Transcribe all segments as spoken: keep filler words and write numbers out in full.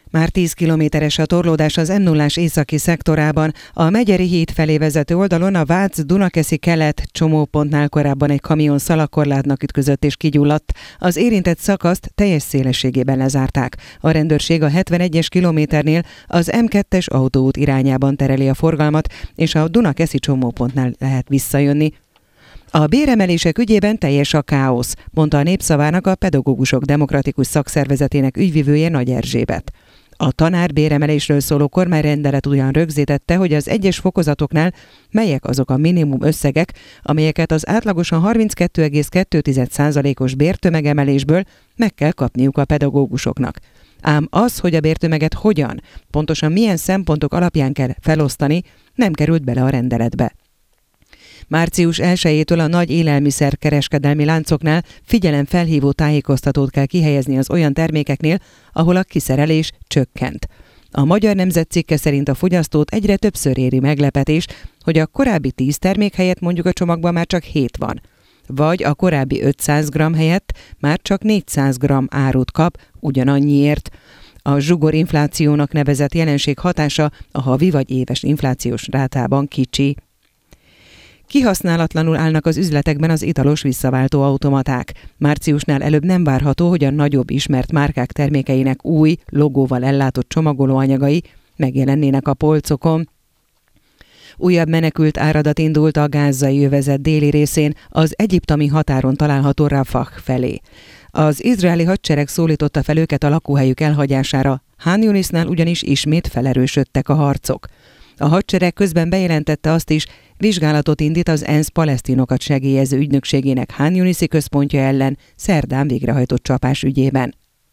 Már tíz kilométeres a torlódás az em nullás északi szektorában. A Megyeri híd felé vezető oldalon a Vác-Dunakeszi kelet csomópontnál korábban egy kamion szalagkorlátnak ütközött és kigyulladt. Az érintett szakaszt teljes szélességében lezárták. A rendőrség a hetvenegyes kilométernél az em kettes autóút irányában tereli a forgalmat, és a Dunakeszi csomópontnál lehet visszajönni. A béremelések ügyében teljes a káosz, mondta a Népszavának a Pedagógusok Demokratikus Szakszervezetének ügyvivője Nagy Erzsébet. A tanár béremelésről szóló kormányrendelet ugyan rögzítette, hogy az egyes fokozatoknál melyek azok a minimum összegek, amelyeket az átlagosan harminckettő egész kettő százalékos bértömegemelésből meg kell kapniuk a pedagógusoknak. Ám az, hogy a bértömeget hogyan, pontosan milyen szempontok alapján kell felosztani, nem került bele a rendeletbe. március elsejétől a nagy élelmiszerkereskedelmi láncoknál figyelemfelhívó tájékoztatót kell kihelyezni az olyan termékeknél, ahol a kiszerelés csökkent. A Magyar Nemzet cikke szerint a fogyasztót egyre többször éri meglepetés, hogy a korábbi tíz termék helyett mondjuk a csomagban már csak hét van. Vagy a korábbi ötszáz gramm helyett már csak négyszáz gramm árut kap ugyanannyiért. A zsugorinflációnak nevezett jelenség hatása a havi vagy éves inflációs rátában kicsi. Kihasználatlanul állnak az üzletekben az italos visszaváltó automaták. Márciusnál előbb nem várható, hogy a nagyobb ismert márkák termékeinek új, logóval ellátott csomagolóanyagai megjelennének a polcokon. Újabb menekült áradat indult a gázai övezet déli részén, az egyiptomi határon található Rafah felé. Az izraeli hadsereg szólította fel őket a lakóhelyük elhagyására, Khan Yunisnál ugyanis ismét felerősödtek a harcok. A hadsereg közben bejelentette azt is, vizsgálatot indít az ENSZ palesztinokat segélyező ügynökségének Khan Yunisi központja ellen szerdán végrehajtott csapás ügyében.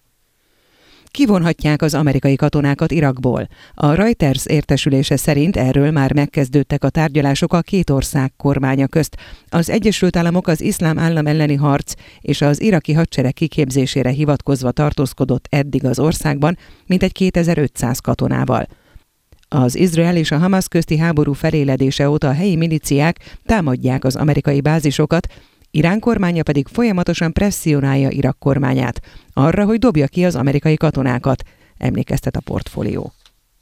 Kivonhatják az amerikai katonákat Irakból. A Reuters értesülése szerint erről már megkezdődtek a tárgyalások a két ország kormánya közt. Az Egyesült Államok az iszlám állam elleni harc és az iraki hadsereg kiképzésére hivatkozva tartózkodott eddig az országban, mintegy kétezer-ötszáz katonával. Az Izrael és a Hamas közti háború feléledése óta a helyi milíciák támadják az amerikai bázisokat, Irán kormánya pedig folyamatosan presszionálja Irak kormányát arra, hogy dobja ki az amerikai katonákat, emlékeztet a Portfólió.